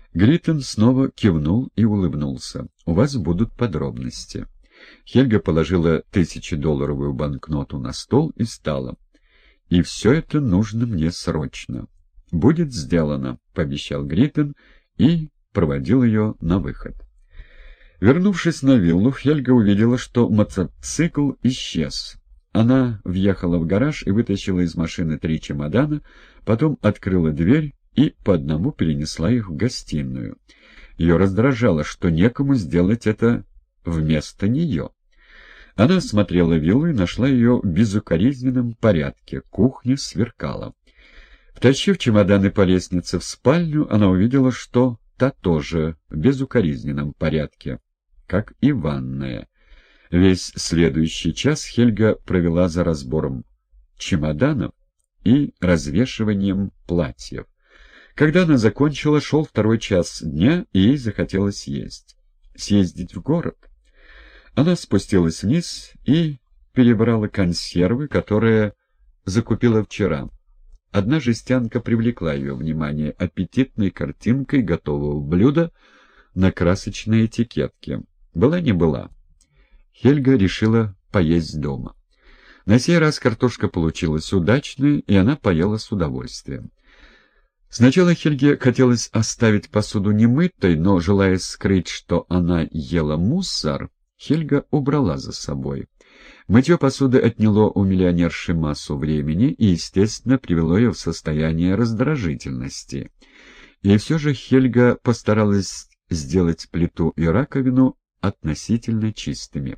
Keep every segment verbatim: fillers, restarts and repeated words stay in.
Гриттон снова кивнул и улыбнулся. «У вас будут подробности». Хельга положила тысячедолларовую банкноту на стол и встала. «И все это нужно мне срочно». «Будет сделано», — пообещал Гриттон и проводил ее на выход. Вернувшись на виллу, Хельга увидела, что мотоцикл исчез. Она въехала в гараж и вытащила из машины три чемодана, потом открыла дверь и по одному перенесла их в гостиную. Ее раздражало, что некому сделать это вместо нее. Она осмотрела виллу и нашла ее в безукоризненном порядке. Кухня сверкала. Втащив чемоданы по лестнице в спальню, она увидела, что та тоже в безукоризненном порядке, как и ванная. Весь следующий час Хельга провела за разбором чемоданов и развешиванием платьев. Когда она закончила, шел второй час дня, и ей захотелось есть. Съездить в город. Она спустилась вниз и перебрала консервы, которые закупила вчера. Одна жестянка привлекла ее внимание аппетитной картинкой готового блюда на красочной этикетке. Была не была. Хельга решила поесть дома. На сей раз картошка получилась удачной, и она поела с удовольствием. Сначала Хельге хотелось оставить посуду немытой, но, желая скрыть, что она ела мусор, Хельга убрала за собой. Мытье посуды отняло у миллионерши массу времени и, естественно, привело ее в состояние раздражительности. И все же Хельга постаралась сделать плиту и раковину относительно чистыми.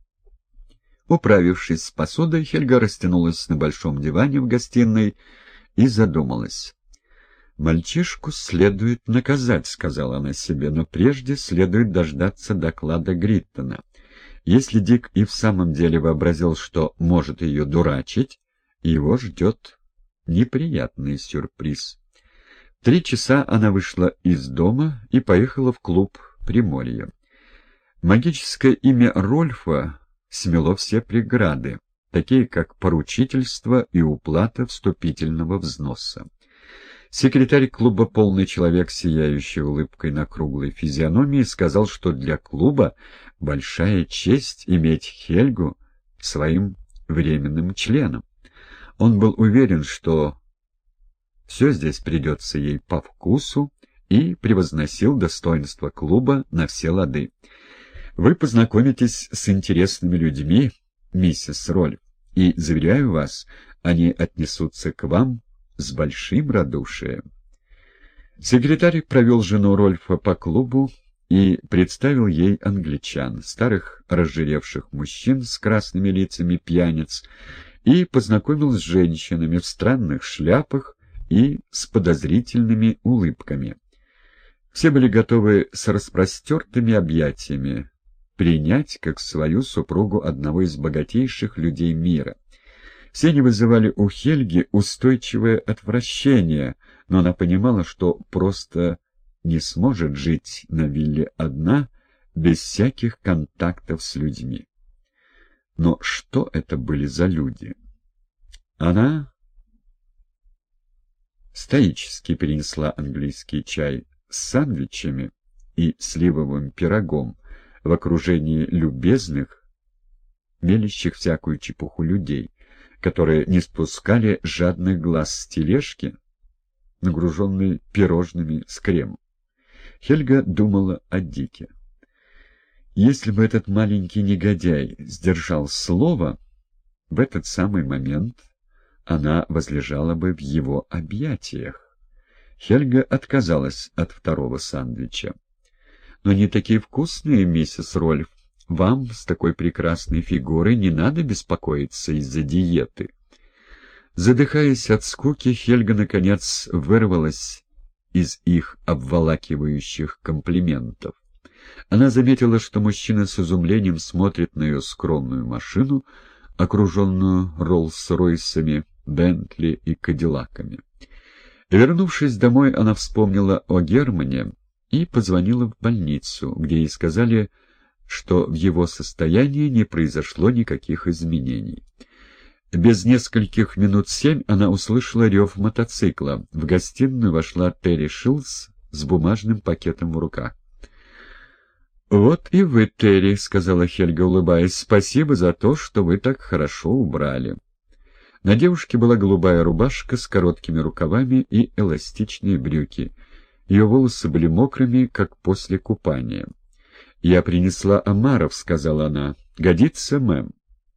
Управившись с посудой, Хельга растянулась на большом диване в гостиной и задумалась. «Мальчишку следует наказать», — сказала она себе, — «но прежде следует дождаться доклада Гриттона. Если Дик и в самом деле вообразил, что может ее дурачить, его ждет неприятный сюрприз». В три часа она вышла из дома и поехала в клуб «Приморье». Магическое имя Рольфа смело все преграды, такие как поручительство и уплата вступительного взноса. Секретарь клуба, полный человек, сияющий улыбкой на круглой физиономии, сказал, что для клуба большая честь иметь Хельгу своим временным членом. Он был уверен, что все здесь придется ей по вкусу, и превозносил достоинство клуба на все лады. «Вы познакомитесь с интересными людьми, миссис Рольф, и, заверяю вас, они отнесутся к вам с большим радушием». Секретарь провел жену Рольфа по клубу и представил ей англичан, старых разжиревших мужчин с красными лицами пьяниц, и познакомил с женщинами в странных шляпах и с подозрительными улыбками. Все были готовы с распростертыми объятиями принять как свою супругу одного из богатейших людей мира. Все они вызывали у Хельги устойчивое отвращение, но она понимала, что просто не сможет жить на вилле одна, без всяких контактов с людьми. Но что это были за люди? Она стоически перенесла английский чай с сандвичами и сливовым пирогом в окружении любезных, мелящих всякую чепуху людей, которые не спускали жадных глаз с тележки, нагруженной пирожными с кремом. Хельга думала о Дике. Если бы этот маленький негодяй сдержал слово, в этот самый момент она возлежала бы в его объятиях. Хельга отказалась от второго сандвича. «Но не такие вкусные, миссис Рольф. Вам с такой прекрасной фигурой не надо беспокоиться из-за диеты». Задыхаясь от скуки, Хельга, наконец, вырвалась из их обволакивающих комплиментов. Она заметила, что мужчина с изумлением смотрит на ее скромную машину, окруженную Роллс-Ройсами, Бентли и Кадиллаками. Вернувшись домой, она вспомнила о Германе и позвонила в больницу, где ей сказали, что в его состоянии не произошло никаких изменений. Без нескольких минут семь она услышала рев мотоцикла. В гостиную вошла Терри Шилдс с бумажным пакетом в руках. «Вот и вы, Терри», — сказала Хельга, улыбаясь, — «спасибо за то, что вы так хорошо убрали». На девушке была голубая рубашка с короткими рукавами и эластичные брюки. Ее волосы были мокрыми, как после купания. «Я принесла омаров», — сказала она. «Годится, мэм».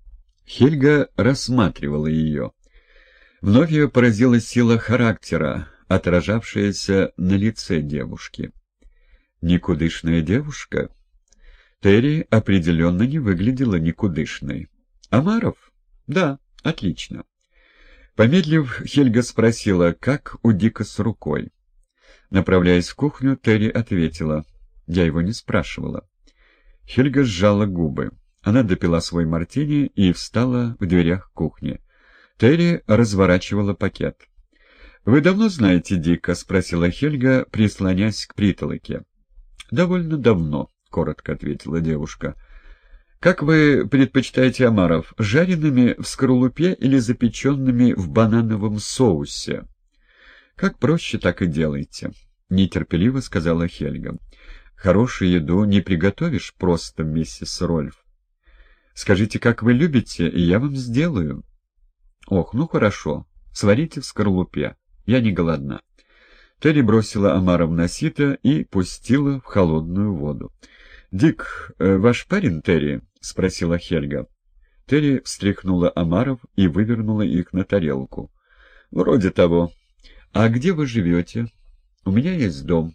Хельга рассматривала ее. Вновь ее поразила сила характера, отражавшаяся на лице девушки. Никудышная девушка? Терри определенно не выглядела никудышной. «Омаров? Да, отлично». Помедлив, Хельга спросила, как у Дика с рукой. Направляясь в кухню, Терри ответила: «Я его не спрашивала». Хельга сжала губы. Она допила свой мартини и встала в дверях кухни. Терри разворачивала пакет. «Вы давно знаете Дика?» — спросила Хельга, прислонясь к притолоке. «Довольно давно», — коротко ответила девушка. «Как вы предпочитаете омаров, жареными в скорлупе или запеченными в банановом соусе?» «Как проще, так и делайте», — нетерпеливо сказала Хельга. «Хорошую еду не приготовишь просто, миссис Рольф. Скажите, как вы любите, и я вам сделаю». «Ох, ну хорошо, сварите в скорлупе, я не голодна». Терри бросила омаров на сито и пустила в холодную воду. «Дик, э, ваш парень Терри?» — спросила Хельга. Терри встряхнула омаров и вывернула их на тарелку. «Вроде того. А где вы живете?» «У меня есть дом».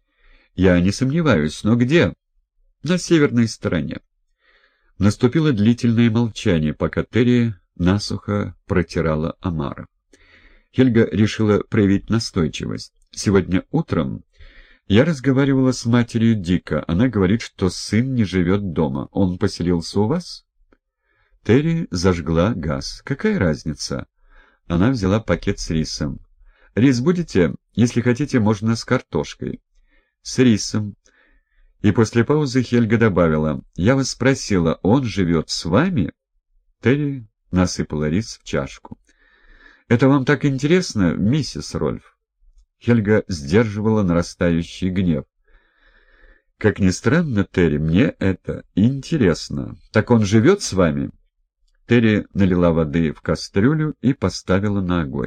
«Я не сомневаюсь, но где?» «На северной стороне». Наступило длительное молчание, пока Терри насухо протирала омаров. Хельга решила проявить настойчивость. «Сегодня утром я разговаривала с матерью Дика. Она говорит, что сын не живет дома. Он поселился у вас?» Терри зажгла газ. «Какая разница?» Она взяла пакет с рисом. «Рис будете? Если хотите, можно с картошкой». «С рисом». И после паузы Хельга добавила: «Я вас спросила, он живет с вами?» Терри насыпала рис в чашку. «Это вам так интересно, миссис Рольф?» Хельга сдерживала нарастающий гнев. «Как ни странно, Терри, мне это интересно. Так он живет с вами?» Терри налила воды в кастрюлю и поставила на огонь.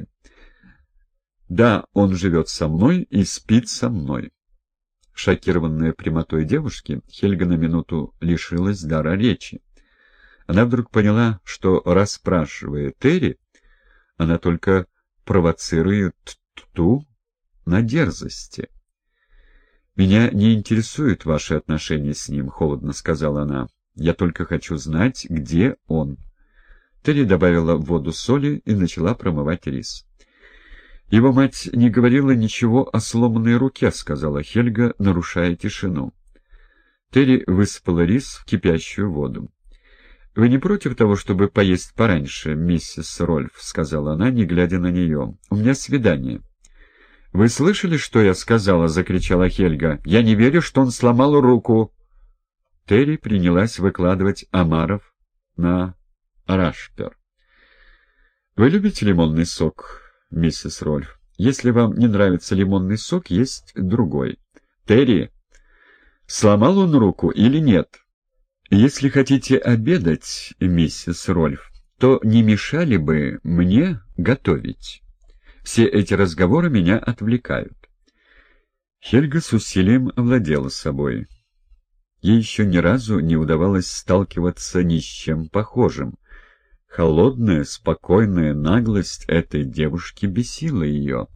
«Да, он живет со мной и спит со мной». Шокированная прямотой девушки, Хельга на минуту лишилась дара речи. Она вдруг поняла, что, расспрашивая Терри, она только провоцирует ту на дерзости. «Меня не интересуют ваши отношения с ним», — холодно сказала она. «Я только хочу знать, где он». Терри добавила в воду соли и начала промывать рис. «Его мать не говорила ничего о сломанной руке», — сказала Хельга, нарушая тишину. Терри высыпала рис в кипящую воду. «Вы не против того, чтобы поесть пораньше, миссис Рольф?» — сказала она, не глядя на нее. «У меня свидание». «Вы слышали, что я сказала?» — закричала Хельга. «Я не верю, что он сломал руку». Терри принялась выкладывать омаров на рашпер. «Вы любите лимонный сок, миссис Рольф? Если вам не нравится лимонный сок, есть другой». «Терри, сломал он руку или нет?» «Если хотите обедать, миссис Рольф, то не мешали бы мне готовить. Все эти разговоры меня отвлекают». Хельга с усилием овладела собой. Ей еще ни разу не удавалось сталкиваться ни с чем похожим. Холодная, спокойная наглость этой девушки бесила ее.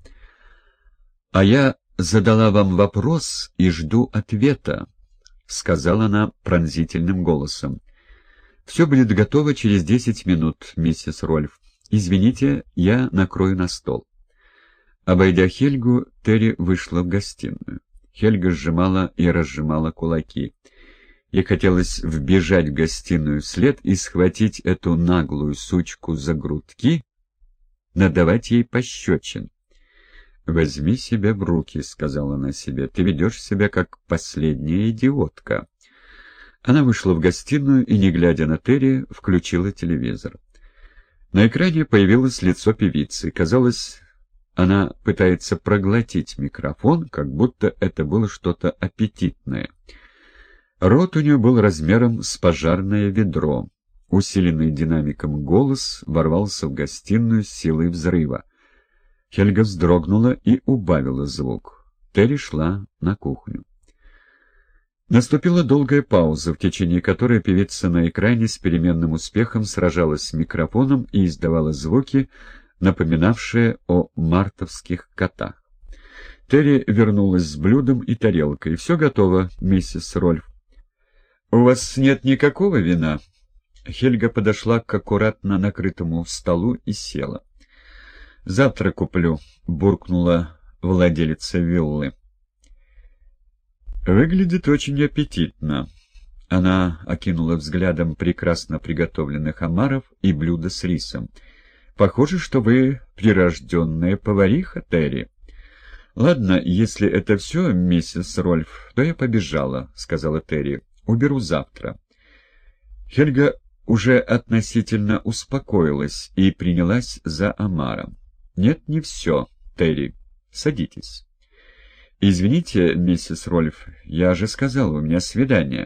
«А я задала вам вопрос и жду ответа», — сказала она пронзительным голосом. «Все будет готово через десять минут, миссис Рольф. Извините, я накрою на стол». Обойдя Хельгу, Терри вышла в гостиную. Хельга сжимала и разжимала кулаки. Ей хотелось вбежать в гостиную вслед и схватить эту наглую сучку за грудки, надавать ей пощечин. «Возьми себя в руки», — сказала она себе, — «ты ведешь себя как последняя идиотка». Она вышла в гостиную и, не глядя на Терри, включила телевизор. На экране появилось лицо певицы. Казалось, Она пытается проглотить микрофон, как будто это было что-то аппетитное. Рот у нее был размером с пожарное ведро. Усиленный динамиком голос ворвался в гостиную с силой взрыва. Хельга вздрогнула и убавила звук. Терри шла на кухню. Наступила долгая пауза, в течение которой певица на экране с переменным успехом сражалась с микрофоном и издавала звуки, напоминавшие о мартовских котах. Терри вернулась с блюдом и тарелкой. «Все готово, миссис Рольф». «У вас нет никакого вина?» Хельга подошла к аккуратно накрытому столу и села. «Завтра куплю», — буркнула владелица виллы. «Выглядит очень аппетитно». Она окинула взглядом прекрасно приготовленных омаров и блюдо с рисом. «Похоже, что вы прирожденная повариха, Терри». «Ладно, если это все, миссис Рольф, то я побежала», — сказала Терри. «Уберу завтра». Хельга уже относительно успокоилась и принялась за омаром. «Нет, не все, Терри. Садитесь». «Извините, миссис Рольф, я же сказал, у меня свидание».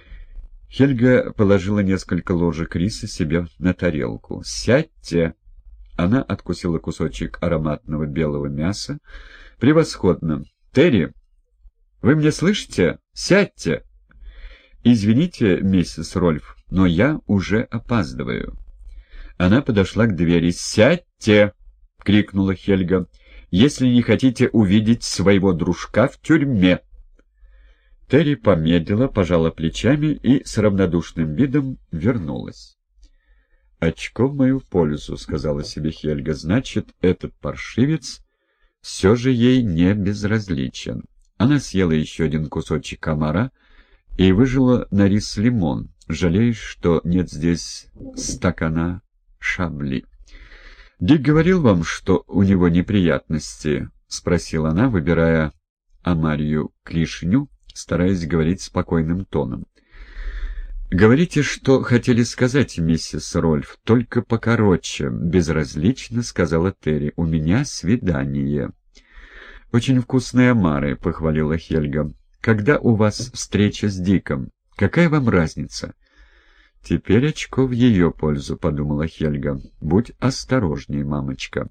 Хельга положила несколько ложек риса себе на тарелку. «Сядьте!» Она откусила кусочек ароматного белого мяса. «Превосходно! Терри, вы меня слышите? Сядьте!» «Извините, миссис Рольф, но я уже опаздываю». Она подошла к двери. «Сядьте!» — крикнула Хельга. «Если не хотите увидеть своего дружка в тюрьме». Терри помедлила, пожала плечами и с равнодушным видом вернулась. «Очко в мою пользу», — сказала себе Хельга. «Значит, этот паршивец все же ей не безразличен». Она съела еще один кусочек омара и выжила на рис лимон, жалея, что нет здесь стакана шабли. «Дик говорил вам, что у него неприятности?» — спросила она, выбирая омарью клешню, стараясь говорить спокойным тоном. «Говорите, что хотели сказать, миссис Рольф, только покороче», — безразлично сказала Терри. «У меня свидание». «Очень вкусные омары», — похвалила Хельга. «Когда у вас встреча с Диком? Какая вам разница?» «Теперь очко в ее пользу», — подумала Хельга. «Будь осторожней, мамочка».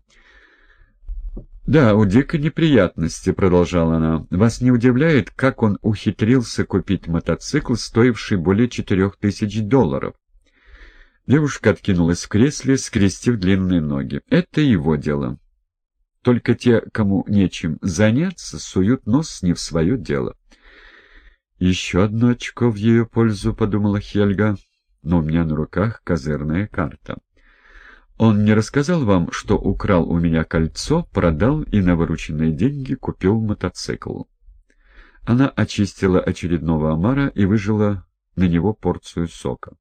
«Да, у Дика неприятности», — продолжала она. «Вас не удивляет, как он ухитрился купить мотоцикл, стоивший более четырех тысяч долларов?» Девушка откинулась в кресле, скрестив длинные ноги. «Это его дело. Только те, кому нечем заняться, суют нос не в свое дело». «Еще одно очко в ее пользу», — подумала Хельга. «Но у меня на руках козырная карта. Он не рассказал вам, что украл у меня кольцо, продал и на вырученные деньги купил мотоцикл?» Она очистила очередного омара и выжила на него порцию сока.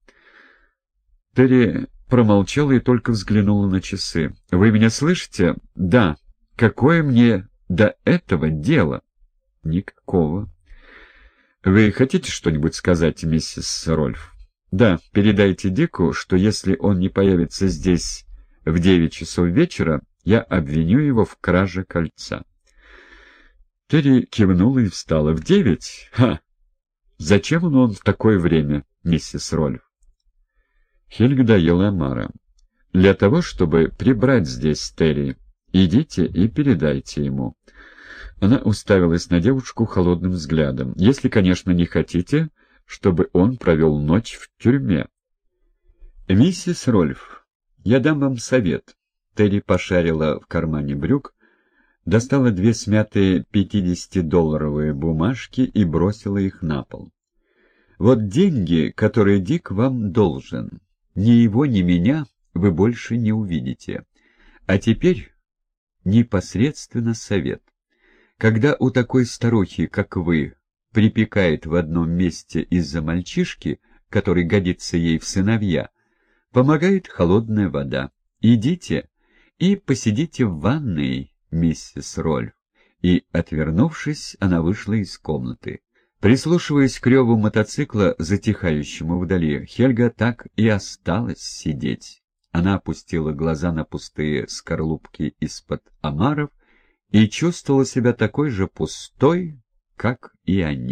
Терри промолчала и только взглянула на часы. «Вы меня слышите?» «Да. Какое мне до этого дело?» «Никакого». «Вы хотите что-нибудь сказать, миссис Рольф?» «Да, передайте Дику, что если он не появится здесь в девять часов вечера, я обвиню его в краже кольца». Терри кивнула и встала. «В девять? Ха! Зачем он, он в такое время, миссис Рольф?» Хельга доела омара. «Для того, чтобы прибрать здесь Терри. Идите и передайте ему». Она уставилась на девушку холодным взглядом. «Если, конечно, не хотите, чтобы он провел ночь в тюрьме». «Миссис Рольф, я дам вам совет». Терри пошарила в кармане брюк, достала две смятые пятидесятидолларовые бумажки и бросила их на пол. «Вот деньги, которые Дик вам должен. Ни его, ни меня вы больше не увидите. А теперь непосредственно совет. Когда у такой старухи, как вы, припекает в одном месте из-за мальчишки, который годится ей в сыновья, помогает холодная вода. Идите и посидите в ванной, миссис Рольф». И, отвернувшись, она вышла из комнаты. Прислушиваясь к реву мотоцикла, затихающему вдали, Хельга так и осталась сидеть. Она опустила глаза на пустые скорлупки из-под омаров и чувствовала себя такой же пустой, как и они.